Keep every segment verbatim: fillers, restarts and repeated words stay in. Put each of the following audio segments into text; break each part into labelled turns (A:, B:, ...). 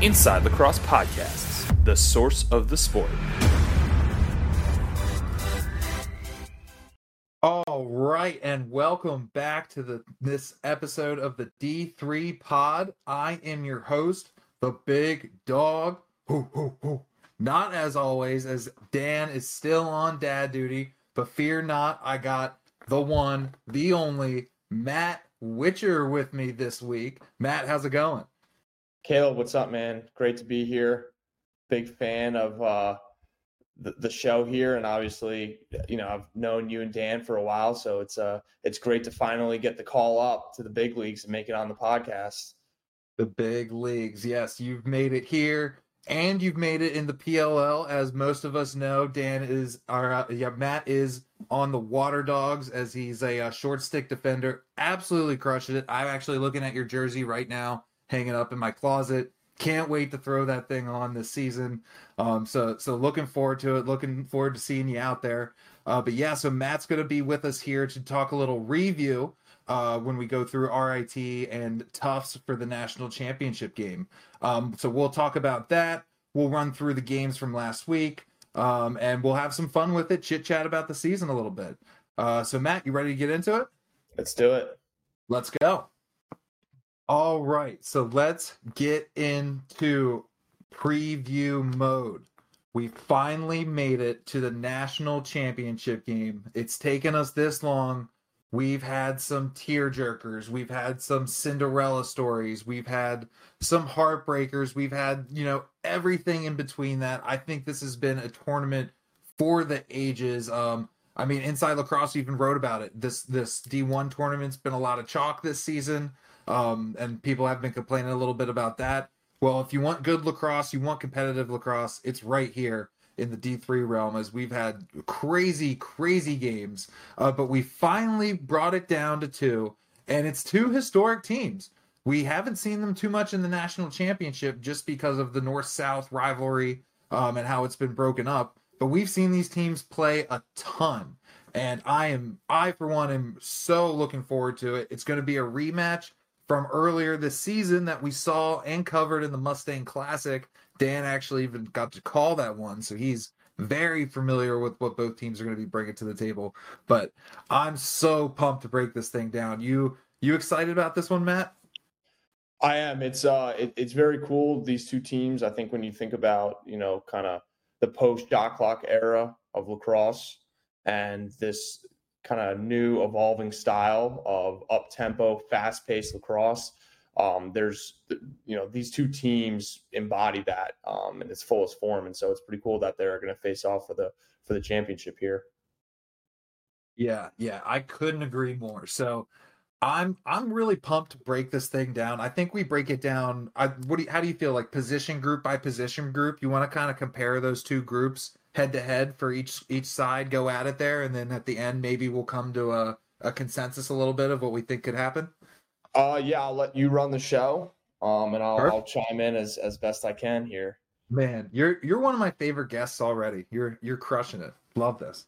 A: Inside Lacrosse Podcasts, the source of the sport.
B: All right, and welcome back to the this episode of the D three Pod. I am your host, the Big Dog. Hoo, hoo, hoo. Not as always, as Dan is still on dad duty, but fear not, I got the one, the only, Matt Witcher with me this week. Matt, how's it going?
C: Caleb, what's up, man? Great to be here. Big fan of uh, the, the show here, and obviously, you know, I've known you and Dan for a while, so it's uh, it's great to finally get the call up to the big leagues and make it on the podcast.
B: The big leagues, yes, you've made it here, and you've made it in the P L L, as most of us know. Dan is, our uh, yeah, Matt is on the Water Dogs as he's a uh, short stick defender, absolutely crushing it. I'm actually looking at your jersey right now, hanging up in my closet. Can't wait to throw that thing on this season. Um, so so looking forward to it. Looking forward to seeing you out there. Uh, but yeah, so Matt's going to be with us here to talk a little review uh, when we go through R I T and Tufts for the national championship game. Um, so we'll talk about that. We'll run through the games from last week, um, and we'll have some fun with it, chit chat about the season a little bit. Uh, so Matt, you ready to get into it?
C: Let's do it.
B: Let's go. All right, so let's get into preview mode. We finally made it to the national championship game. It's taken us this long. We've had some tearjerkers. We've had some Cinderella stories. We've had some heartbreakers. We've had, you know, everything in between that. I think this has been a tournament for the ages. Um, I mean, Inside Lacrosse even wrote about it. This this D one tournament's been a lot of chalk this season. Um, and people have been complaining a little bit about that. Well, if you want good lacrosse, you want competitive lacrosse, it's right here in the D three realm, as we've had crazy, crazy games. Uh, but we finally brought it down to two, and it's two historic teams. We haven't seen them too much in the national championship just because of the North-South rivalry um, and how it's been broken up. But we've seen these teams play a ton. And I am, I for one, am so looking forward to it. It's going to be a rematch from earlier this season that we saw and covered in the Mustang Classic. Dan actually even got to call that one, so he's very familiar with what both teams are going to be bringing to the table. But I'm so pumped to break this thing down. You you excited about this one, Matt?
C: I am. It's uh, it, it's very cool. These two teams. I think when you think about, you know, kind of the post shot clock era of lacrosse and this kind of new evolving style of up-tempo, fast-paced lacrosse. Um, there's, you know, these two teams embody that um, in its fullest form, and so it's pretty cool that they're going to face off for the for the championship here.
B: Yeah, yeah, I couldn't agree more. So I'm I'm really pumped to break this thing down. I think we break it down. I, what do you, how do you feel, like position group by position group? You want to kind of compare those two groups head to head for each each side, go at it there, and then at the end maybe we'll come to a, a consensus a little bit of what we think could happen.
C: Uh, yeah, I'll let you run the show, um, and I'll, I'll chime in as, as best I can here.
B: Man, you're you're one of my favorite guests already. You're you're crushing it. Love this.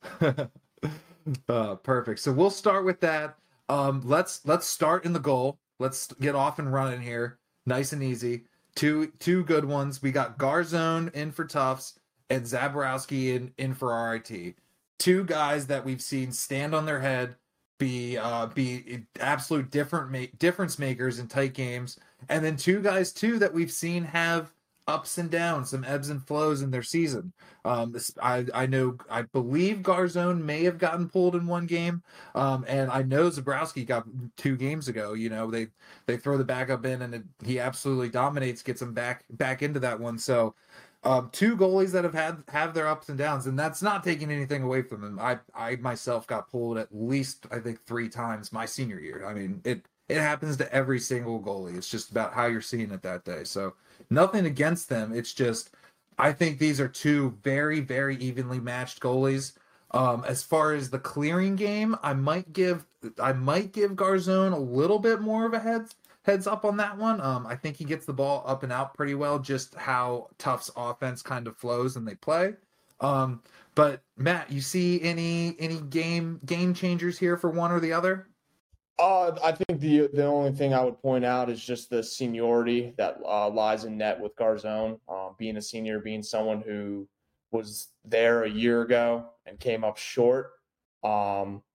B: uh, perfect. So we'll start with that. Um, let's let's start in the goal. Let's get off and running here, nice and easy. Two two good ones. We got Garzone in for Tufts and Zaborowski in, in for R I T. Two guys that we've seen stand on their head, be uh, be absolute different ma- difference makers in tight games, and then two guys too that we've seen have ups and downs, some ebbs and flows in their season. Um, this, I I know I believe Garzone may have gotten pulled in one game, um, and I know Zaborowski got two games ago. You know, they they throw the backup in, and it, he absolutely dominates, gets him back back into that one. So. Um, two goalies that have had have their ups and downs, and that's not taking anything away from them. I I myself got pulled at least I think three times my senior year. I mean, it it happens to every single goalie. It's just about how you're seeing it that day. So nothing against them. It's just I think these are two very very evenly matched goalies. Um, as far as the clearing game, I might give I might give Garzone a little bit more of a heads. heads up on that one. Um, I think he gets the ball up and out pretty well, just how Tufts offense kind of flows and they play. Um, but Matt, you see any any game game changers here for one or the other?
C: Uh, I think the the only thing I would point out is just the seniority that uh, lies in net with Garzone. Um, being a senior, being someone who was there a year ago and came up short. Um,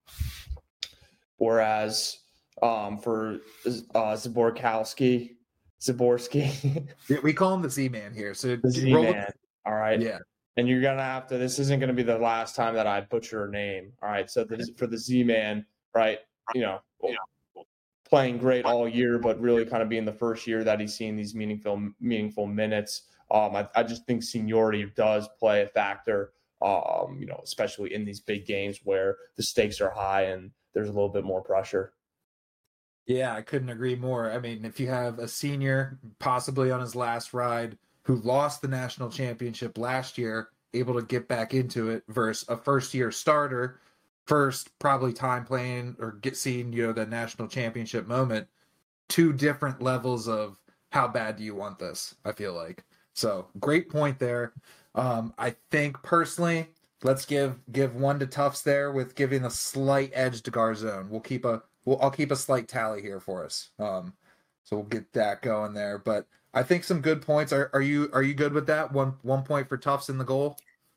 C: whereas um, for uh, Zaborkowski, Zaborski,
B: Yeah, we call him the Z Man here. So
C: the Z
B: roll with-
C: Man. All right.
B: yeah,
C: And you're gonna have to. This isn't gonna be the last time that I butcher a name. All right. So the, for the Z Man, right? You know, playing great all year, but really kind of being the first year that he's seen these meaningful meaningful minutes. Um, I, I just think seniority does play a factor. Um, you know, especially in these big games where the stakes are high and there's a little bit more pressure.
B: yeah, I couldn't agree more. I mean, if you have a senior possibly on his last ride who lost the national championship last year, able to get back into it versus a first year starter, first probably time playing or get seen, you know, the national championship moment, two different levels of how bad do you want this, I feel like. So great point there. Um, I think personally, let's give give one to Tufts there with giving a slight edge to Garzone. We'll keep a we'll I'll keep a slight tally here for us. Um, so we'll get that going there. But I think some good points. Are are you are you good with that? One one point for Tufts in the goal.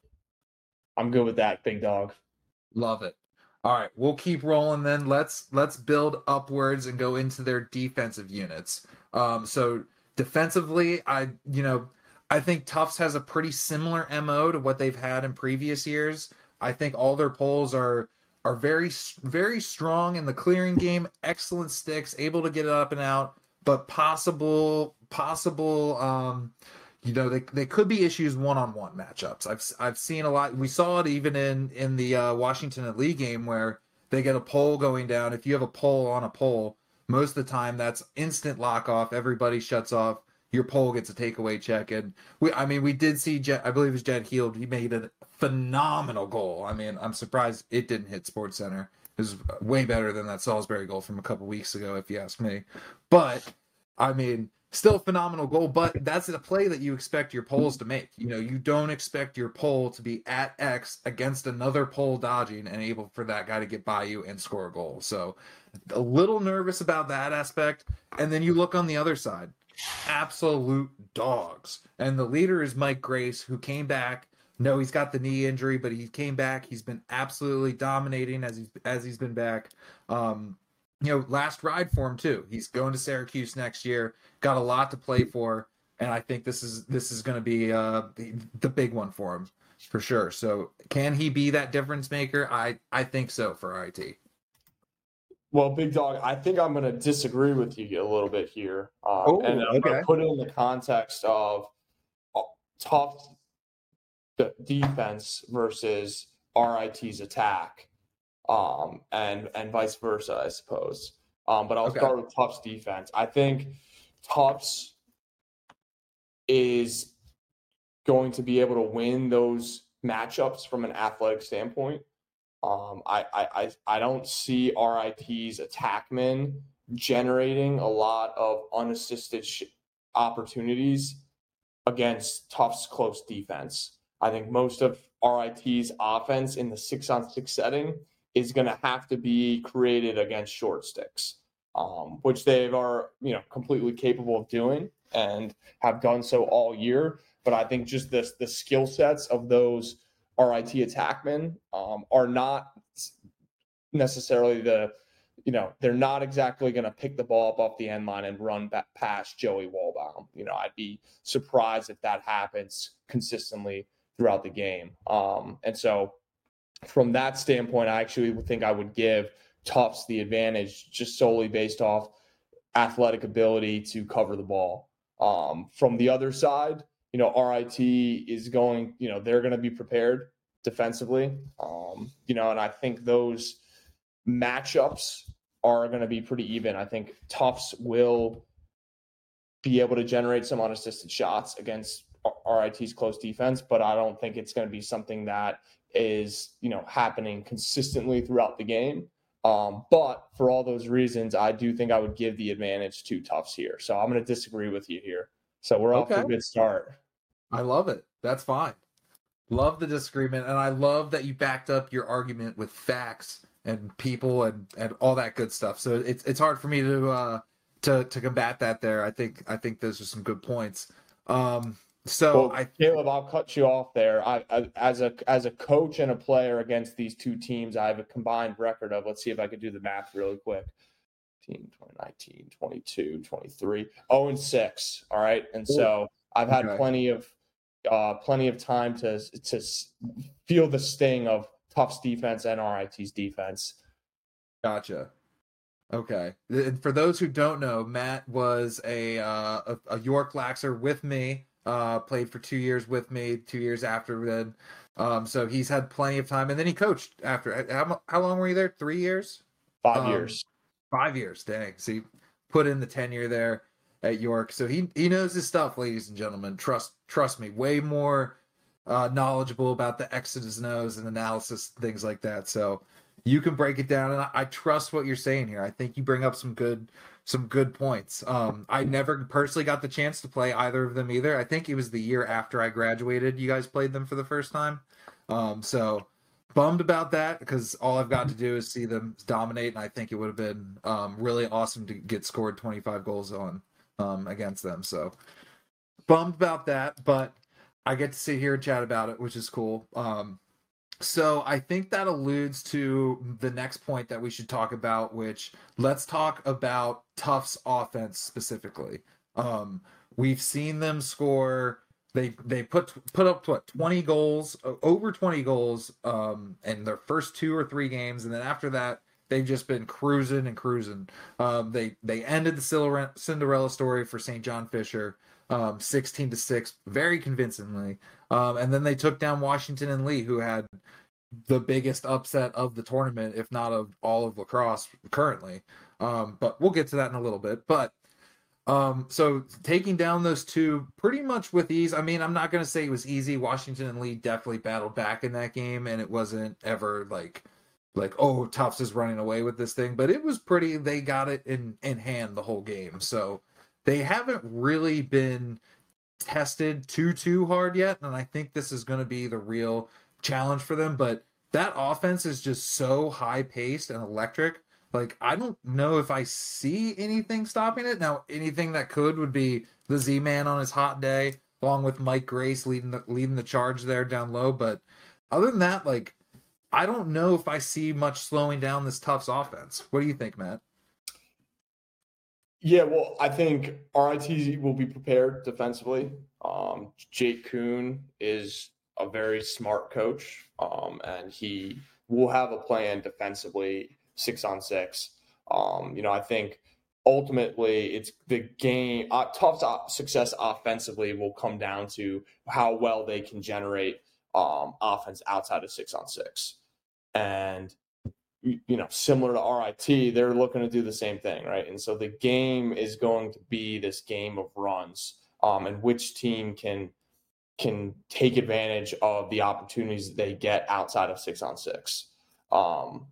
C: I'm good with that, big dog.
B: Love it. All right, we'll keep rolling then. Let's let's build upwards and go into their defensive units. Um, so defensively, I you know I think Tufts has a pretty similar M O to what they've had in previous years. I think all their polls are are very very strong in the clearing game. Excellent sticks, able to get it up and out, but possible possible um, you know, they, they could be issues one-on-one matchups. I've I've seen a lot. We saw it even in in the uh, Washington and Lee game where they get a pole going down. If you have a pole on a pole, most of the time that's instant lock off. Everybody shuts off. Your pole gets a takeaway check, and we. I mean, we did see. Jet, I believe it was Jed Heald. He made a phenomenal goal. I mean, I'm surprised it didn't hit Sports Center. It was way better than that Salisbury goal from a couple weeks ago, if you ask me. But I mean, still a phenomenal goal, but that's a play that you expect your poles to make. You know, you don't expect your pole to be at X against another pole dodging and able for that guy to get by you and score a goal. So a little nervous about that aspect. And then you look on the other side, absolute dogs. And the leader is Mike Grace, who came back. No, he's got the knee injury, but he came back. He's been absolutely dominating as he's as he's been back. Um, you know, last ride for him too. He's going to Syracuse next year. Got a lot to play for, and I think this is this is going to be uh, the, the big one for him for sure. So, can he be that difference maker? I I think so for I T.
C: Well, big dog, I think I'm going to disagree with you a little bit here, um,
B: Oh,
C: and I'm going
B: okay.
C: to put it in the context of uh, tough d- defense versus R I T's attack. Um, and and vice versa, I suppose. Um, but I'll
B: Okay.
C: start with Tufts defense. I think Tufts is going to be able to win those matchups from an athletic standpoint. Um, I, I I I don't see R I T's attackmen generating a lot of unassisted sh- opportunities against Tufts' close defense. I think most of R I T's offense in the six-on-six setting is going to have to be created against short sticks, um, which they are, you know, completely capable of doing and have done so all year. But I think just the, the skill sets of those R I T attackmen um, are not necessarily the, you know, they're not exactly going to pick the ball up off the end line and run back past Joey Walbaum. You know, I'd be surprised if that happens consistently throughout the game. Um, and so, from that standpoint, I actually think I would give Tufts the advantage just solely based off athletic ability to cover the ball. Um, from the other side, you know, R I T is going, you know, they're going to be prepared defensively. Um, you know, and I think those matchups are going to be pretty even. I think Tufts will be able to generate some unassisted shots against R I T's close defense, but I don't think it's going to be something that is, you know, happening consistently throughout the game. Um, but for all those reasons, I do think I would give the advantage to Tufts here. So I'm going to disagree with you here. So we're off to
B: Okay.
C: a good start.
B: I love it. That's fine. Love the disagreement, and I love that you backed up your argument with facts and people and and all that good stuff. So it's it's hard for me to uh to to combat that there. I think I think those are some good points. Um, so
C: Well,
B: I
C: Caleb, I'll cut you off there. I, I as a as a coach and a player against these two teams, I have a combined record of, let's see if I could do the math really quick. twenty nineteen, twenty-two, twenty-three, oh and six. All right. And so I've had
B: Okay.
C: plenty of uh, plenty of time to to feel the sting of Tufts defense and R I T's defense.
B: Gotcha. Okay. And for those who don't know, Matt was a uh, a, a York Laxer with me. Uh, played for two years with me, two years after then. Um, so he's had plenty of time, and then he coached after. How, how long were you there? Three years.
C: Five
B: Um,
C: years.
B: Five years. Dang. So he put in the tenure there at York. So he he knows his stuff, ladies and gentlemen. Trust trust me. Way more uh, knowledgeable about the X's and O's and analysis, things like that. So you can break it down, and I, I trust what you're saying here. I think you bring up some good some good points. Um, I never personally got the chance to play either of them either. I think it was the year after I graduated. You guys played them for the first time. Um, so bummed about that because all I've got to do is see them dominate, and I think it would have been um, really awesome to get scored twenty-five goals on um, against them. So bummed about that, but I get to sit here and chat about it, which is cool. Um, so I think that alludes to the next point that we should talk about, which let's talk about Tufts offense specifically. Um, we've seen them score. They they put put up what twenty goals, over twenty goals, um, in their first two or three games, and then after that they've just been cruising and cruising. Um, they they ended the Cinderella story for Saint John Fisher, um, sixteen to six, very convincingly, um, and then they took down Washington and Lee, who had the biggest upset of the tournament, if not of all of lacrosse currently. Um, but we'll get to that in a little bit. But Um, so taking down those two pretty much with ease. I mean, I'm not going to say it was easy. Washington and Lee definitely battled back in that game, and it wasn't ever like, like, oh, Tufts is running away with this thing, but it was pretty, they got it in, in hand the whole game. So they haven't really been tested too, too hard yet. And I think this is going to be the real challenge for them, but that offense is just so high paced and electric. Like, I don't know if I see anything stopping it. Now, anything that could would be the Z-Man on his hot day, along with Mike Grace leading the, leading the charge there down low. But other than that, like, I don't know if I see much slowing down this Tufts offense. What do you think, Matt?
C: Yeah, well, I think R I T will be prepared defensively. Um, Jake Kuhn is a very smart coach, um, and he will have a plan defensively, six on six. Um, you know, I think ultimately it's the game. Uh, Tufts' success offensively will come down to how well they can generate um, offense outside of six on six. And, you know, similar to R I T, they're looking to do the same thing, right? And so the game is going to be this game of runs, um, and which team can can take advantage of the opportunities they get outside of six on six. Um,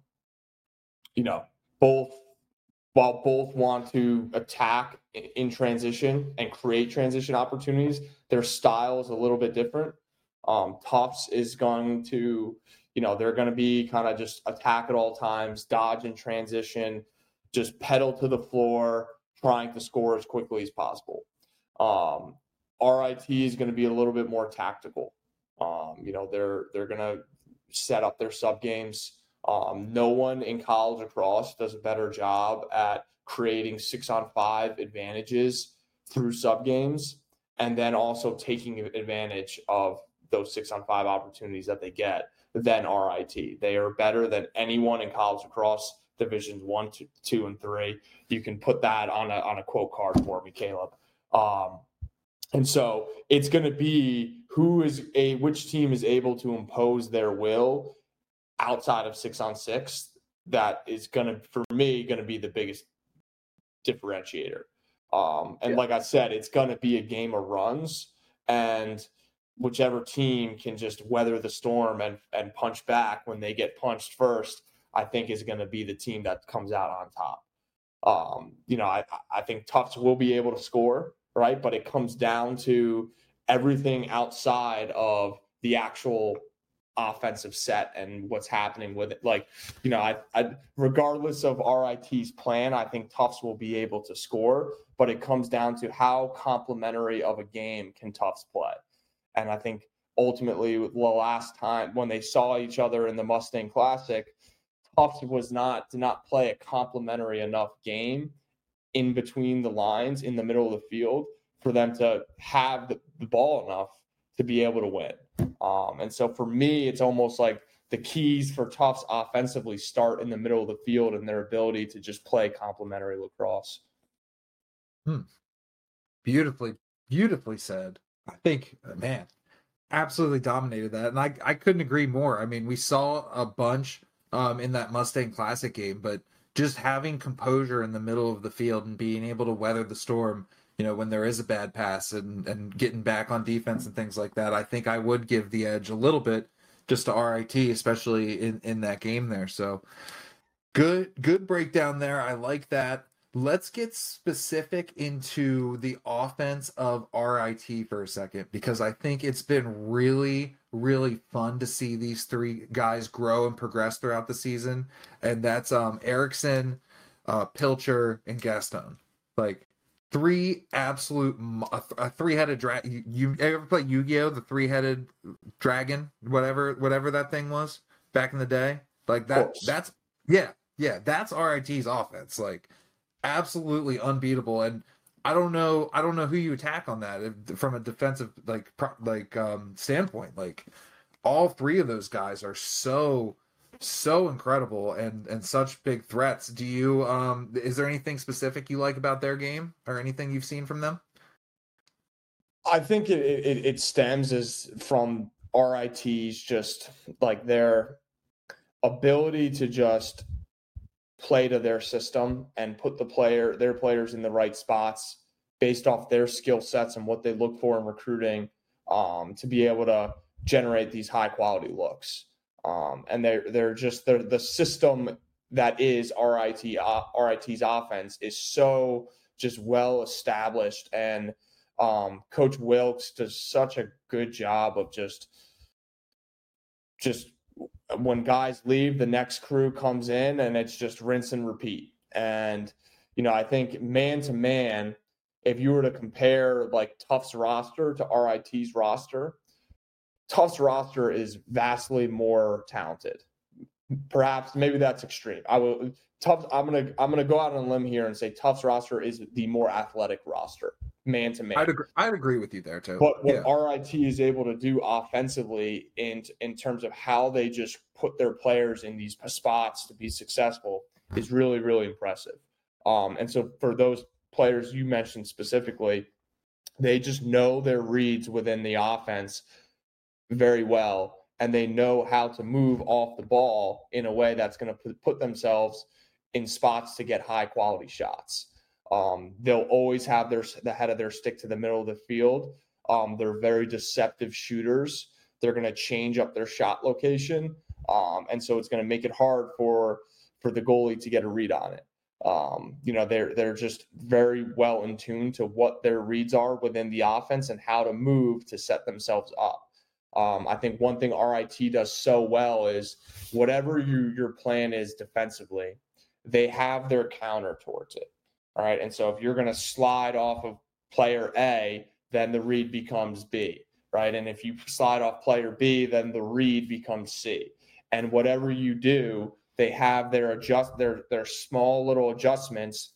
C: you know, both while both want to attack in transition and create transition opportunities, their style is a little bit different. Um, Tufts is going to, you know, they're going to be kind of just attack at all times, dodge in transition, just pedal to the floor, trying to score as quickly as possible. Um, R I T is going to be a little bit more tactical. Um, you know, they're they're going to set up their sub games. Um, no one in college lacrosse does a better job at creating six on five advantages through sub games, and then also taking advantage of those six on five opportunities that they get than R I T. They are better than anyone in college lacrosse divisions one, two, two, and three. You can put that on a on a quote card for me, Caleb. Um, and so it's going to be who is a which team is able to impose their will outside of six on six. That is going to, for me, going to be the biggest differentiator. Um, and yeah. like I said, it's going to be a game of runs, and whichever team can just weather the storm and, and punch back when they get punched first, I think is going to be the team that comes out on top. Um, you know, I, I think Tufts will be able to score, right? But it comes down to everything outside of the actual offensive set and what's happening with it. Like, you know, I, I regardless of R I T's plan, I think Tufts will be able to score, but it comes down to how complementary of a game can Tufts play. And I think ultimately the last time when they saw each other in the Mustang Classic, Tufts was not, did not play a complementary enough game in between the lines in the middle of the field for them to have the, the ball enough to be able to win. Um, and so for me, it's almost like the keys for Tufts offensively start in the middle of the field and their ability to just play complementary lacrosse.
B: Hmm. Beautifully, beautifully said. I think, man, absolutely dominated that. And I, I couldn't agree more. I mean, we saw a bunch um, in that Mustang Classic game, but just having composure in the middle of the field and being able to weather the storm, you know, when there is a bad pass and, and getting back on defense and things like that, I think I would give the edge a little bit just to R I T, especially in, in that game there. So good, good breakdown there. I like that. Let's get specific into the offense of R I T for a second, because I think it's been really, really fun to see these three guys grow and progress throughout the season. And that's um, Erickson, uh, Pilcher, and Gaston. Like, three absolute a, a three-headed dragon. You, you ever play Yu-Gi-Oh, the three-headed dragon, whatever whatever that thing was back in the day? Like that that's yeah yeah that's R I T's offense, like absolutely unbeatable. And I don't know I don't know who you attack on that from a defensive like pro, like um standpoint. Like all three of those guys are so so incredible and and such big threats. Do you um is there anything specific you like about their game or anything you've seen from them?
C: I think it it, it stems as from R I T's just like their ability to just play to their system and put the player their players in the right spots based off their skill sets and what they look for in recruiting, um, to be able to generate these high quality looks. Um, and they're they're just they're, the system that is R I T uh, R I T's offense is so just well established, and um, Coach Wilkes does such a good job of just just when guys leave, the next crew comes in, and it's just rinse and repeat. And you know, I think man to man, if you were to compare like Tufts roster to R I T's roster, Tufts roster is vastly more talented. Perhaps maybe that's extreme. I will Tufts. I'm gonna I'm gonna go out on a limb here and say Tufts roster is the more athletic roster, man to man.
B: I'd agree, I'd agree with you there too.
C: But what
B: yeah.
C: R I T is able to do offensively in in terms of how they just put their players in these spots to be successful is really really impressive. Um, and so for those players you mentioned specifically, they just know their reads within the offense very well, and they know how to move off the ball in a way that's going to put themselves in spots to get high quality shots. Um, they'll always have their the head of their stick to the middle of the field. Um, they're very deceptive shooters. They're going to change up their shot location, um, and so it's going to make it hard for for the goalie to get a read on it. Um, you know, they're they're just very well in tune to what their reads are within the offense and how to move to set themselves up. Um, I think one thing R I T does so well is whatever you, your plan is defensively, they have their counter towards it. All right. And so if you're going to slide off of player A, then the read becomes B. Right. And if you slide off player B, then the read becomes C. And whatever you do, they have their adjust their their small little adjustments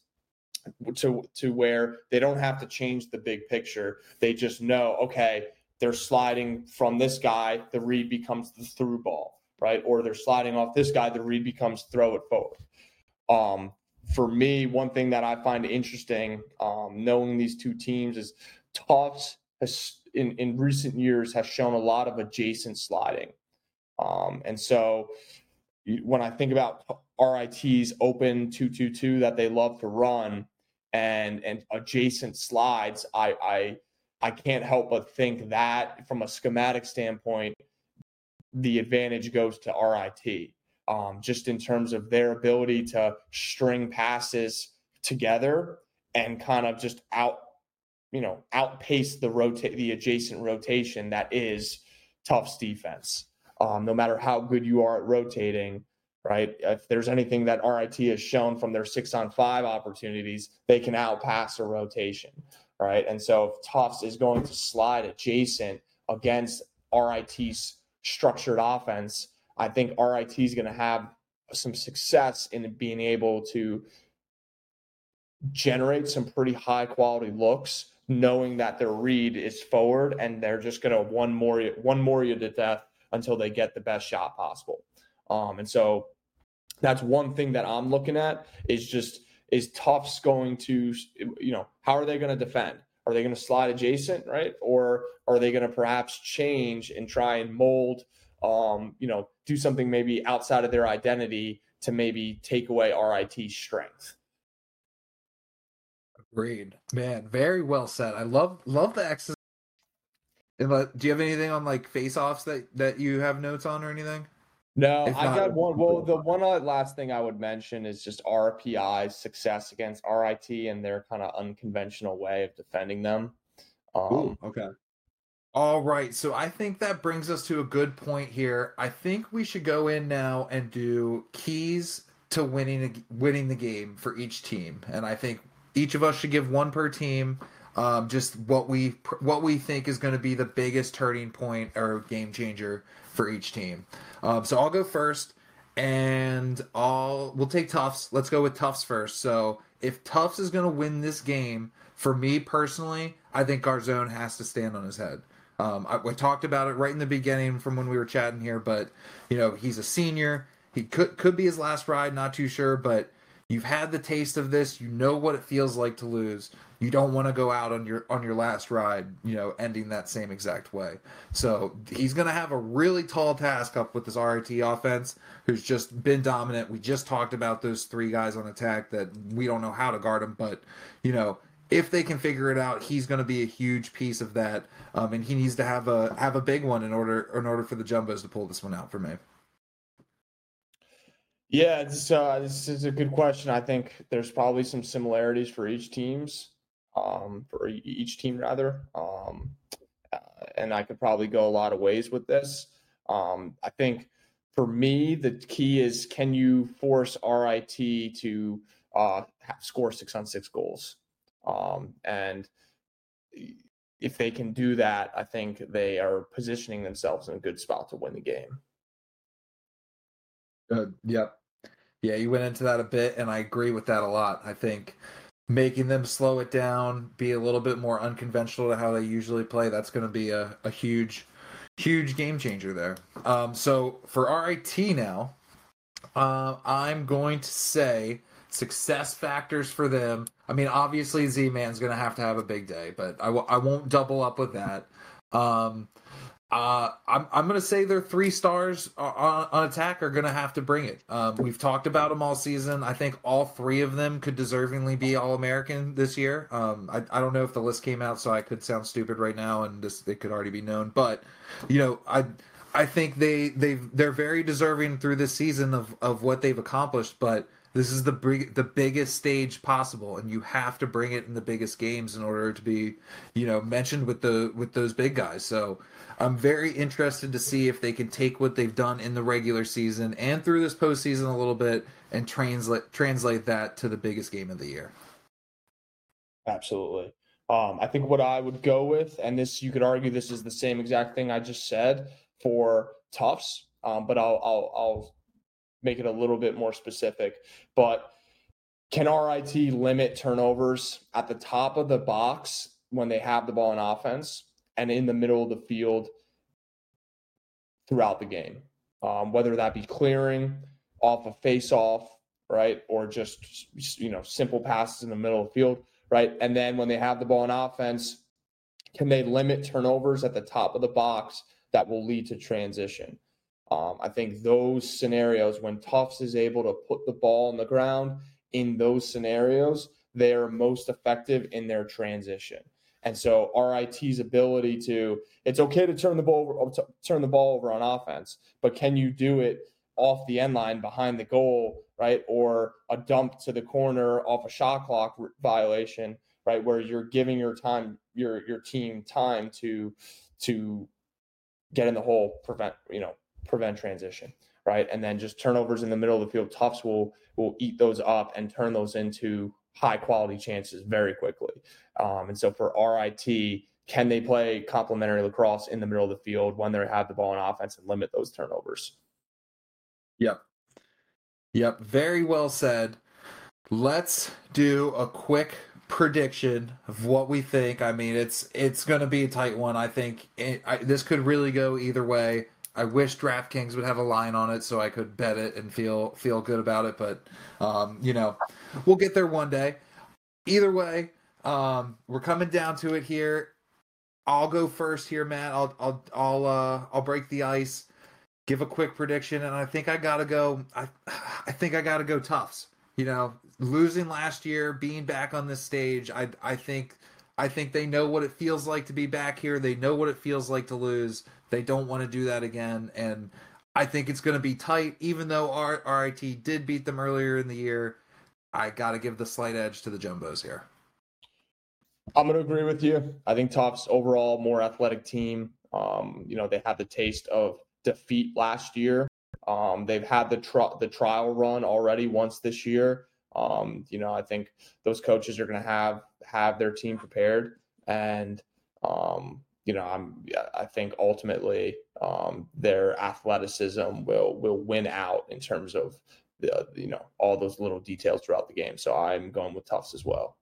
C: to to where they don't have to change the big picture. They just know, okay, they're sliding from this guy, the read becomes the through ball, right? Or they're sliding off this guy, the read becomes throw it forward. Um, for me, one thing that I find interesting, um, knowing these two teams, is Tufts has in, in recent years has shown a lot of adjacent sliding. Um, and so when I think about R I T's open two two two that they love to run and and adjacent slides, I I I can't help but think that from a schematic standpoint, the advantage goes to R I T, um, just in terms of their ability to string passes together and kind of just out, you know, outpace the rotate, the adjacent rotation that is Tufts defense. Um, no matter how good you are at rotating, right? If there's anything that R I T has shown from their six on five opportunities, they can outpass a rotation, right? And so if Tufts is going to slide adjacent against R I T's structured offense, I think R I T is going to have some success in being able to generate some pretty high quality looks, knowing that their read is forward and they're just going to one more one more you to death until they get the best shot possible. Um, and so that's one thing that I'm looking at is just is Tufts going to, you know, how are they going to defend? Are they going to slide adjacent, right? Or are they going to perhaps change and try and mold, um, you know, do something maybe outside of their identity to maybe take away R I T's strength?
B: Agreed, man. Very well said. I love love the X's. Do you have anything on like face-offs that that you have notes on or anything?
C: No,
B: If
C: I
B: not,
C: got one. Well, the one last thing I would mention is just R P I's success against R I T and their kind of unconventional way of defending them. Um,
B: Ooh, okay. All right. So I think that brings us to a good point here. I think we should go in now and do keys to winning winning the game for each team. And I think each of us should give one per team. Um, just what we what we think is going to be the biggest turning point or game changer for each team. Um, so I'll go first, and I'll we'll take Tufts. Let's go with Tufts first. So if Tufts is going to win this game, for me personally, I think Garzone has to stand on his head. Um, I, we talked about it right in the beginning from when we were chatting here, but you know he's a senior. He could could be his last ride, not too sure, but you've had the taste of this. You know what it feels like to lose. You don't want to go out on your on your last ride, you know, ending that same exact way. So he's going to have a really tall task up with this R I T offense, who's just been dominant. We just talked about those three guys on attack that we don't know how to guard them, but you know, if they can figure it out, he's going to be a huge piece of that, um, and he needs to have a have a big one in order in order for the Jumbos to pull this one out for me.
C: Yeah, this, uh, this is a good question. I think there's probably some similarities for each teams, um, for each team rather, um, uh, and I could probably go a lot of ways with this. Um, I think for me, the key is, can you force R I T to uh, score six on six goals? Um, and if they can do that, I think they are positioning themselves in a good spot to win the game.
B: Good. Yep. Yeah, you went into that a bit, and I agree with that a lot. I think making them slow it down, be a little bit more unconventional to how they usually play, that's going to be a, a huge, huge game changer there. Um, so for R I T now, uh, I'm going to say success factors for them. I mean, obviously Z-Man's going to have to have a big day, but I w- I won't double up with that. Um, Uh, I'm I'm gonna say their three stars on, on attack are gonna have to bring it. Um, we've talked about them all season. I think all three of them could deservingly be All American this year. Um, I I don't know if the list came out, so I could sound stupid right now, and this it could already be known. But you know, I I think they they they're very deserving through this season of of what they've accomplished. But this is the big, the biggest stage possible, and you have to bring it in the biggest games in order to be, you know, mentioned with the with those big guys. So I'm very interested to see if they can take what they've done in the regular season and through this postseason a little bit and translate translate that to the biggest game of the year.
C: Absolutely. Um, I think what I would go with, and this you could argue this is the same exact thing I just said for Tufts, um, but I'll I'll I'll make it a little bit more specific. But can R I T limit turnovers at the top of the box when they have the ball in offense and in the middle of the field throughout the game? Um, whether that be clearing off a face-off, right, or just, you know, simple passes in the middle of the field, right? And then when they have the ball in offense, can they limit turnovers at the top of the box that will lead to transition? Um, I think those scenarios, when Tufts is able to put the ball on the ground in those scenarios, they are most effective in their transition. And so R I T's ability to, it's okay to turn the ball over, turn the ball over on offense, but can you do it off the end line behind the goal, right? Or a dump to the corner off a shot clock violation, right? Where you're giving your time, your your team time to to get in the hole, prevent, you know, prevent transition, right? And then just turnovers in the middle of the field. Tufts will will eat those up and turn those into high quality chances very quickly. Um, and so for R I T, can they play complementary lacrosse in the middle of the field when they have the ball in offense and limit those turnovers?
B: Yep. Yep. Very well said. Let's do a quick prediction of what we think. I mean, it's it's going to be a tight one. I think it, I, this could really go either way. I wish DraftKings would have a line on it so I could bet it and feel feel good about it. But um, you know, we'll get there one day. Either way, um, we're coming down to it here. I'll go first here, Matt. I'll I'll I'll uh, I'll break the ice, give a quick prediction, and I think I gotta go. I I think I gotta go Tufts. You know, losing last year, being back on this stage, I I think I think they know what it feels like to be back here. They know what it feels like to lose. They don't want to do that again, and I think it's going to be tight. Even though R I T did beat them earlier in the year, I got to give the slight edge to the Jumbos here.
C: I'm going to agree with you. I think Tufts overall more athletic team. Um, you know, they had the taste of defeat last year. Um, they've had the tri- the trial run already once this year. Um, you know, I think those coaches are going to have have their team prepared, and um, you know, I'm I think ultimately um, their athleticism will will win out in terms of the you know all those little details throughout the game. So I'm going with Tufts as well.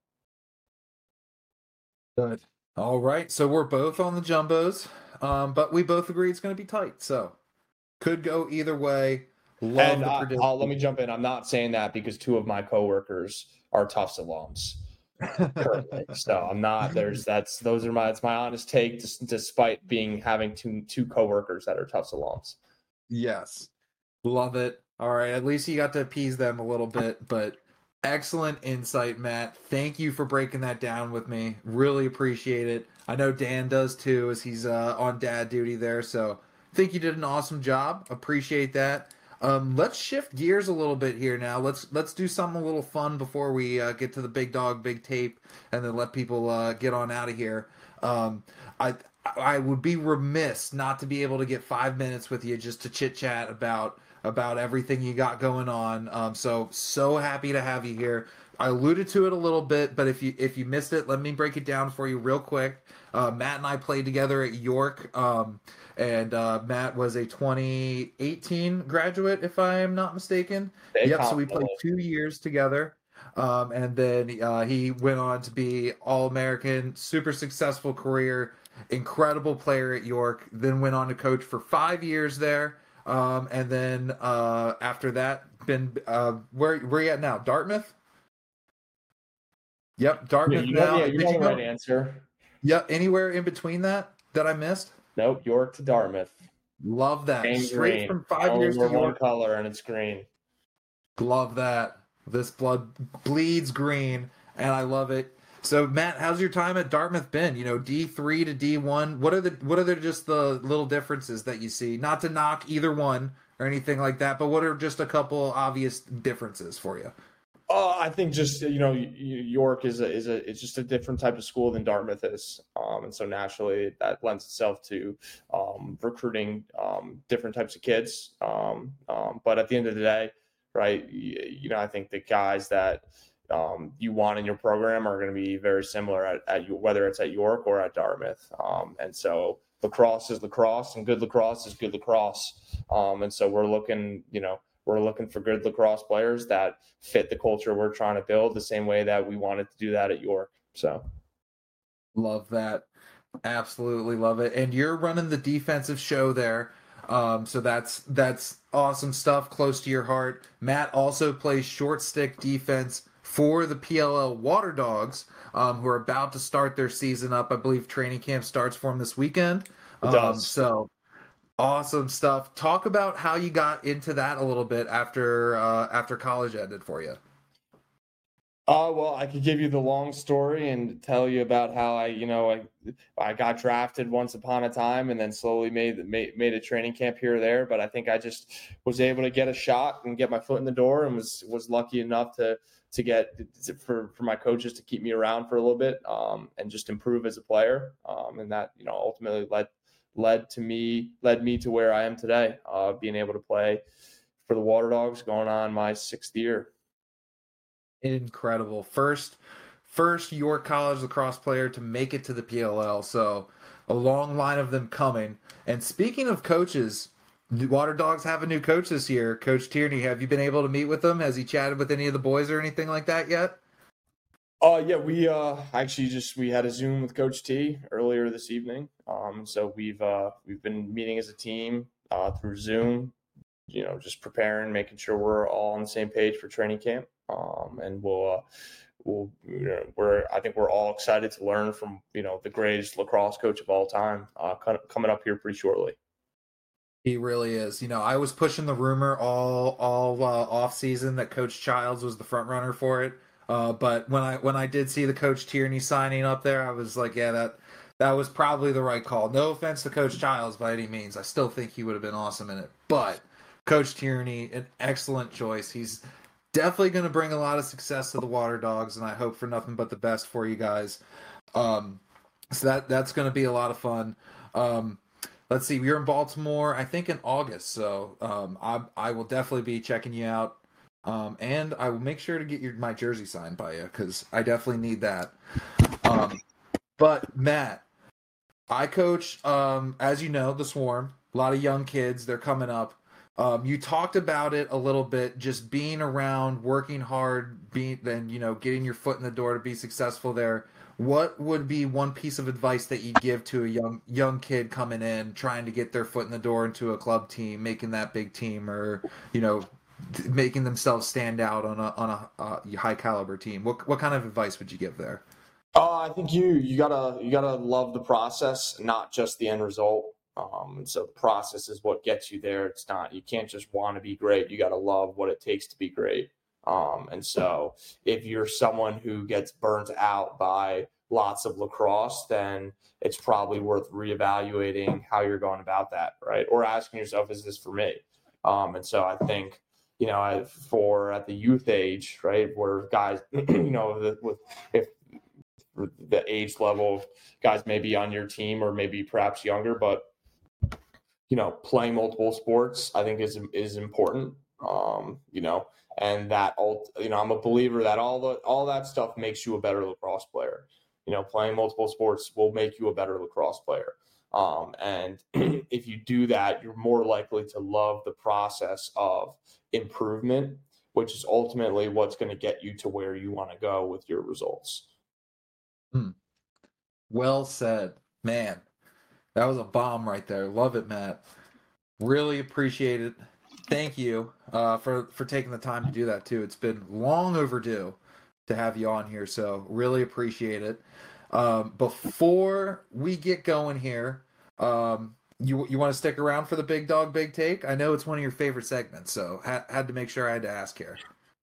B: Good. All right, so we're both on the Jumbos, um, but we both agree it's going to be tight. So could go either way. Love
C: and
B: the
C: I,
B: prediction.
C: I'll, let me jump in. I'm not saying that because two of my coworkers are Tufts alums currently. So I'm not. There's that's those are my it's my honest take, despite being having two two coworkers that are Tufts alums.
B: Yes, love it. All right, at least you got to appease them a little bit, but excellent insight, Matt. Thank you for breaking that down with me. Really appreciate it. I know Dan does too, as he's uh, on dad duty there. So I think you did an awesome job. Appreciate that. Um, let's shift gears a little bit here now. Let's let's do something a little fun before we uh, get to the big dog, big tape, and then let people uh, get on out of here. Um, I I would be remiss not to be able to get five minutes with you just to chit chat about about everything you got going on. Um, so so happy to have you here. I alluded to it a little bit, but if you if you missed it, let me break it down for you real quick. Uh, Matt and I played together at York. Um, And uh, Matt was a twenty eighteen graduate, if I am not mistaken.
C: They
B: yep, so we played two years together. Um, and then uh, he went on to be All-American, super successful career, incredible player at York, then went on to coach for five years there. Um, and then uh, after that, been uh, where, where are you at now? Dartmouth? Yep, Dartmouth
C: yeah, you
B: now.
C: know, yeah, you
B: Did
C: know
B: you
C: the
B: know?
C: right answer.
B: Yep, anywhere in between that that I missed?
C: Nope, York to Dartmouth.
B: Love that.
C: Same
B: Straight
C: green.
B: from five
C: Only
B: years to
C: one
B: York.
C: color, and it's green.
B: Love that. This blood bleeds green, and I love it. So, Matt, how's your time at Dartmouth been? You know, D three to D one. What are the what are the just the little differences that you see? Not to knock either one or anything like that, but what are just a couple obvious differences for you?
C: Uh, I think just you know York is a is a it's just a different type of school than Dartmouth is, um, and so naturally that lends itself to um, recruiting um, different types of kids. Um, um, but at the end of the day, right, you, you know I think the guys that um, you want in your program are going to be very similar at, at whether it's at York or at Dartmouth, um, and so lacrosse is lacrosse, and good lacrosse is good lacrosse, um, and so we're looking, you know. We're looking for good lacrosse players that fit the culture we're trying to build the same way that we wanted to do that at York. So
B: love that. Absolutely love it. And you're running the defensive show there. Um, so that's that's awesome stuff, close to your heart. Matt also plays short stick defense for the P L L Water Dogs, um, who are about to start their season up. I believe training camp starts for them this weekend.
C: It does.
B: Um, so awesome stuff. Talk about how you got into that a little bit after uh, after college ended for you.
C: Uh, well, I could give you the long story and tell you about how I, you know, I, I got drafted once upon a time and then slowly made, made made a training camp here or there. But I think I just was able to get a shot and get my foot in the door, and was was lucky enough to to get for for my coaches to keep me around for a little bit, um, and just improve as a player. Um, and that, you know, ultimately led led to me led me to where I am today, uh, being able to play for the Water Dogs, going on my sixth year.
B: Incredible. First, first York College lacrosse player to make it to the P L L. So a long line of them coming. And speaking of coaches, the Water Dogs have a new coach this year, Coach Tierney. Have you been able to meet with him? Has he chatted with any of the boys or anything like that yet?
C: Oh uh, yeah, we uh, actually just we had a Zoom with Coach T earlier this evening. Um, so we've uh, we've been meeting as a team uh, through Zoom. You know, just preparing, making sure we're all on the same page for training camp. Um, and we'll uh, we'll you know, we're I think we're all excited to learn from you know the greatest lacrosse coach of all time uh, coming up here pretty shortly.
B: He really is. You know, I was pushing the rumor all all uh, off season that Coach Childs was the front runner for it. Uh, but when I when I did see the Coach Tierney signing up there, I was like, yeah, that that was probably the right call. No offense to Coach Childs by any means. I still think he would have been awesome in it. But Coach Tierney, an excellent choice. He's definitely going to bring a lot of success to the Water Dogs, and I hope for nothing but the best for you guys. Um, so that that's going to be a lot of fun. Um, let's see, we're in Baltimore, I think in August. So um, I I will definitely be checking you out. Um, and I will make sure to get your my jersey signed by you because I definitely need that. Um, but Matt, I coach, um, as you know, the Swarm. A lot of young kids, they're coming up. Um, you talked about it a little bit, just being around, working hard, being then you know getting your foot in the door to be successful there. What would be one piece of advice that you'd give to a young young kid coming in, trying to get their foot in the door into a club team, making that big team, or you know? making themselves stand out on a on a uh, high caliber team? What what kind of advice would you give there?
C: Uh, I think you you gotta you gotta love the process, not just the end result. Um, and so the process is what gets you there. It's not you can't just want to be great. You gotta love what it takes to be great. Um, and so if you're someone who gets burnt out by lots of lacrosse, then it's probably worth reevaluating how you're going about that, right? Or asking yourself, is this for me? Um, and so I think. You know, for at the youth age, right, where guys, you know, the, with if the age level of guys may be on your team or maybe perhaps younger, but you know, playing multiple sports, I think is is important. Um, you know, and that all, you know, I'm a believer that all the all that stuff makes you a better lacrosse player. You know, playing multiple sports will make you a better lacrosse player. Um, and if you do that, you're more likely to love the process of improvement, which is ultimately what's going to get you to where you want to go with your results.
B: Hmm. Well said, man. That was a bomb right there. Love it, Matt. Really appreciate it. Thank you uh, for for taking the time to do that too. It's been long overdue to have you on here, so really appreciate it. Um, before we get going here, um, you you want to stick around for the Big Dog Big Take? I know it's one of your favorite segments, so ha- had to make sure I had to ask here.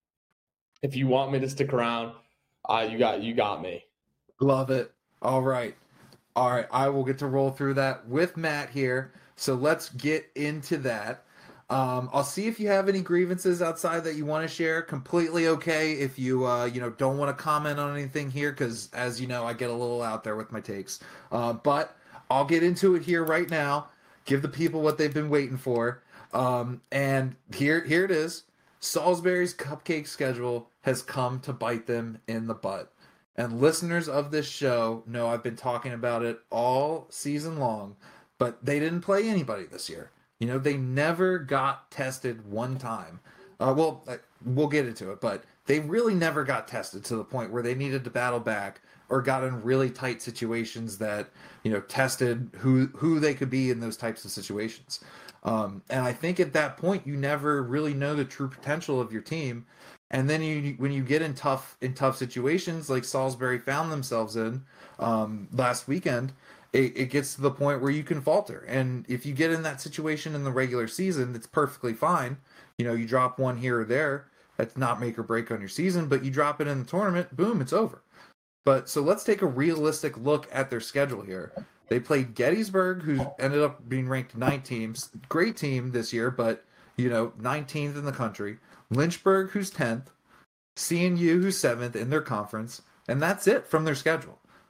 C: If you want me to stick around, uh, you got you got me.
B: Love it. All right. All right. I will get to roll through that with Matt here. So let's get into that. Um, I'll see if you have any grievances outside that you want to share. Completely okay if you uh, you know don't want to comment on anything here because, as you know, I get a little out there with my takes. Uh, but I'll get into it here right now. Give the people what they've been waiting for. Um, and here here it is. Salisbury's cupcake schedule has come to bite them in the butt. And listeners of this show know I've been talking about it all season long, but they didn't play anybody this year. You know, they never got tested one time. Uh, well, we'll get into it, but they really never got tested to the point where they needed to battle back or got in really tight situations that, you know, tested who who they could be in those types of situations. Um, and I think at that point, you never really know the true potential of your team. And then you, when you get in tough in tough situations like Salisbury found themselves in um, last weekend, it, it gets to the point where you can falter. And if you get in that situation in the regular season, it's perfectly fine. You know, you drop one here or there. That's not make or break on your season, but you drop it in the tournament, boom, it's over. But so let's take a realistic look at their schedule here. They played Gettysburg, who ended up being ranked nineteenth. Great team this year, but, you know, nineteenth in the country. Lynchburg, who's tenth, C N U, who's seventh in their conference, and that's it from their schedule.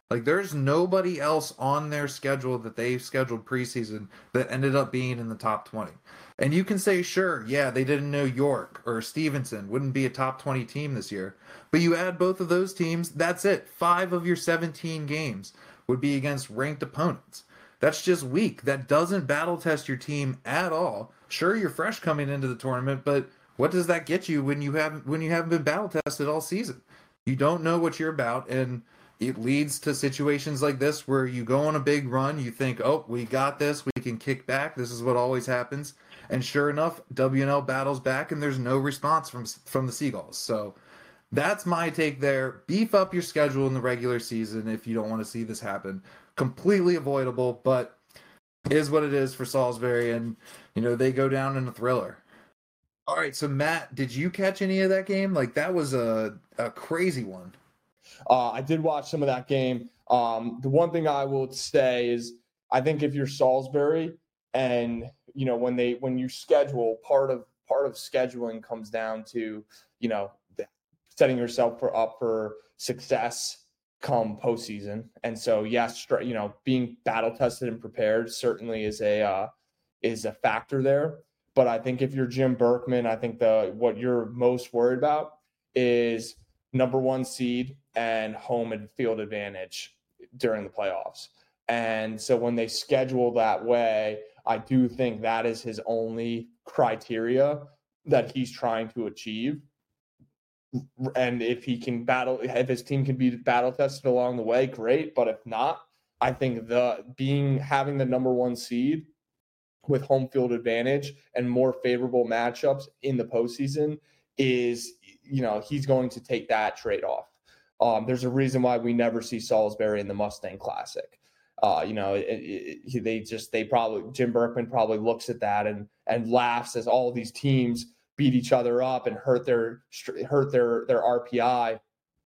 B: Like there's nobody else on their schedule that they've scheduled preseason that ended up being in the top twenty. And you can say, sure, yeah, they didn't know York or Stevenson wouldn't be a top twenty team this year. But you add both of those teams, that's it. Five of your seventeen games would be against ranked opponents. That's just weak. That doesn't battle test your team at all. Sure, you're fresh coming into the tournament, but what does that get you when you haven't when you haven't been battle tested all season? You don't know what you're about, and it leads to situations like this where you go on a big run, you think, oh, we got this, we can kick back. This is what always happens. And sure enough, W N L battles back, and there's no response from from the Seagulls. So that's my take there. Beef up your schedule in the regular season if you don't want to see this happen. Completely avoidable, but is what it is for Salisbury, and you know they go down in a thriller. All right, so Matt, did you catch any of that game? Like that was a a crazy one.
C: Uh, I did watch some of that game. Um, the one thing I will say is I think if you're Salisbury and you know when they when you schedule, part of part of scheduling comes down to you know setting yourself for up for success come postseason. And so yes, you know being battle tested and prepared certainly is a uh, is a factor there. But I think if you're Jim Berkman, I think the what you're most worried about is number one seed and home and field advantage during the playoffs. And so when they schedule that way, I do think that is his only criteria that he's trying to achieve. And if he can battle, if his team can be battle tested along the way, great. But if not, I think the being having the number one seed with home field advantage and more favorable matchups in the postseason is, you know, he's going to take that trade-off. Um, there's a reason why we never see Salisbury in the Mustang Classic. Uh, you know, it, it, they just, they probably, Jim Berkman probably looks at that and and laughs as all these teams beat each other up and hurt their, hurt their, their R P I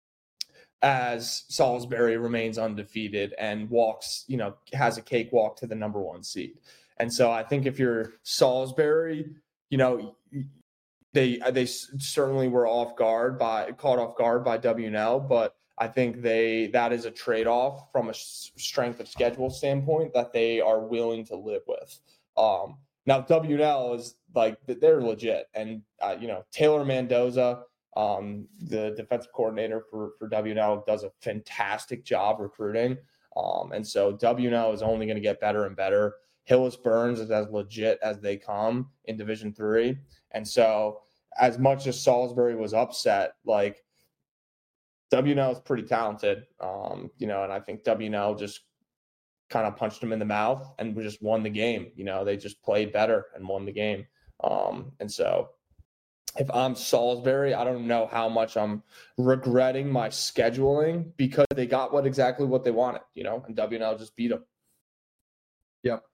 C: as Salisbury remains undefeated and walks, you know, has a cakewalk to the number one seed. And so I think if you're Salisbury, you know, they they certainly were off guard by caught off guard by W N L, but I think they that is a trade-off from a strength of schedule standpoint that they are willing to live with. Um, now W N L is like they're legit, and uh, you know Taylor Mendoza, um, the defensive coordinator for for W N L, does a fantastic job recruiting, um, and so W N L is only going to get better and better. Hillis Burns is as legit as they come in Division Three, and so as much as Salisbury was upset, like W N L is pretty talented, um, you know, and I think W N L just kind of punched them in the mouth and just won the game. You know, they just played better and won the game, um, and so if I'm Salisbury, I don't know how much I'm regretting my scheduling because they got what exactly what they wanted, you know, and W N L just beat them.
B: Yep.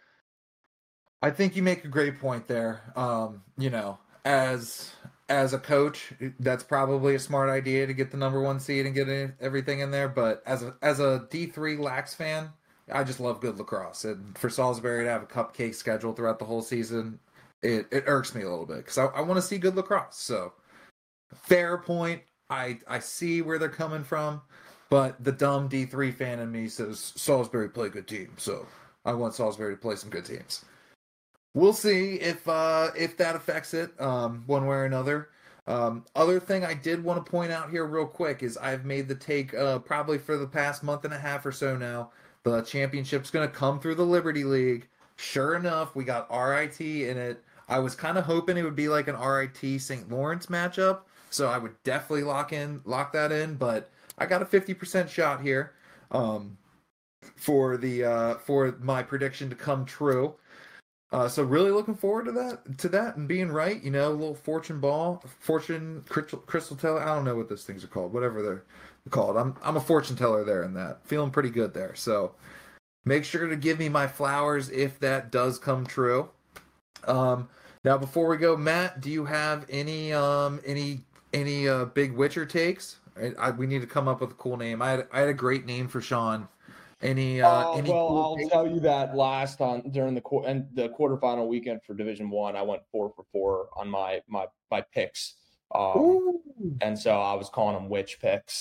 B: I think you make a great point there. Um, you know, as as a coach, that's probably a smart idea to get the number one seed and get in, everything in there. But as a as a D three Lax fan, I just love good lacrosse. And for Salisbury to have a cupcake schedule throughout the whole season, it, it irks me a little bit because I, I want to see good lacrosse. So fair point. I I see where they're coming from, but the dumb D three fan in me says Salisbury play good team. So I want Salisbury to play some good teams. We'll see if uh, if that affects it um, one way or another. Um, other thing I did want to point out here real quick is I've made the take uh, probably for the past month and a half or so now. The championship's going to come through the Liberty League. Sure enough, we got R I T in it. I was kind of hoping it would be like an R I T Saint Lawrence matchup, so I would definitely lock in lock that in. But I got a fifty percent shot here um, for the uh, for my prediction to come true. Uh, so really looking forward to that, to that, and being right. You know, a little fortune ball, fortune crystal, crystal teller. I don't know what those things are called. Whatever they're called. I'm I'm a fortune teller there in that. Feeling pretty good there. So make sure to give me my flowers if that does come true. Um, now before we go, Matt, do you have any um any any uh, big Witcher takes? I, I, we need to come up with a cool name. I had I had a great name for Sean. Any, uh,
C: uh,
B: any
C: well,
B: cool
C: I'll
B: takes?
C: tell you that last on during the qu- and the quarterfinal weekend for Division One, I went four for four on my my my picks, um, and so I was calling them witch picks.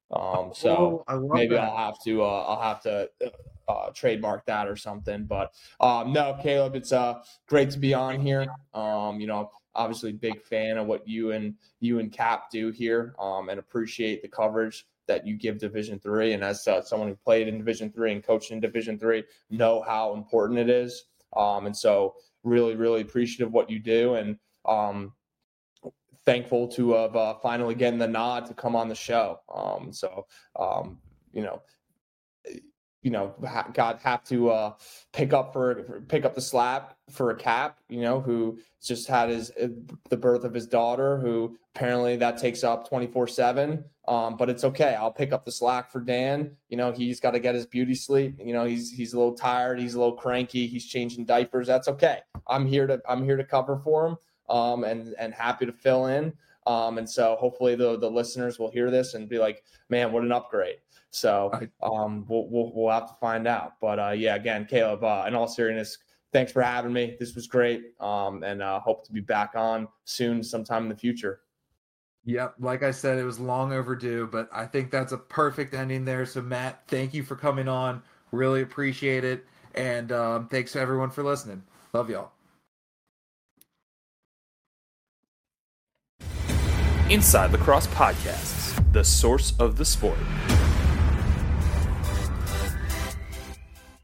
C: Um, so
B: Oh, I love
C: maybe
B: that.
C: I'll have to uh, I'll have to uh, trademark that or something. But um, no, Caleb, it's uh great to be on here. Um, you know, obviously big fan of what you and you and Cap do here, um, and appreciate the coverage that you give Division three. And as uh, someone who played in Division three and coached in Division three, know how important it is. Um, and so really, really appreciative of what you do, and um, thankful to have uh, finally getting the nod to come on the show. Um, so, um, you know, you know, ha- got have to uh, pick up for, for pick up the slack for a Cap, you know, who just had his the birth of his daughter, who apparently that takes up twenty-four seven. Um, but it's okay. I'll pick up the slack for Dan. You know, he's got to get his beauty sleep. You know, he's he's a little tired. He's a little cranky. He's changing diapers. That's okay. I'm here to I'm here to cover for him. Um, and and happy to fill in. Um, and so hopefully the the listeners will hear this and be like, man, what an upgrade. So um, we'll, we'll we'll have to find out. But uh, yeah, again, Caleb, uh, in all seriousness, thanks for having me. This was great, um, and uh, hope to be back on soon, sometime in the future.
B: Yep, like I said, it was long overdue, but I think that's a perfect ending there. So Matt, thank you for coming on. Really appreciate it, and um, thanks to everyone for listening. Love y'all.
A: Inside Lacrosse Podcasts, the source of the sport.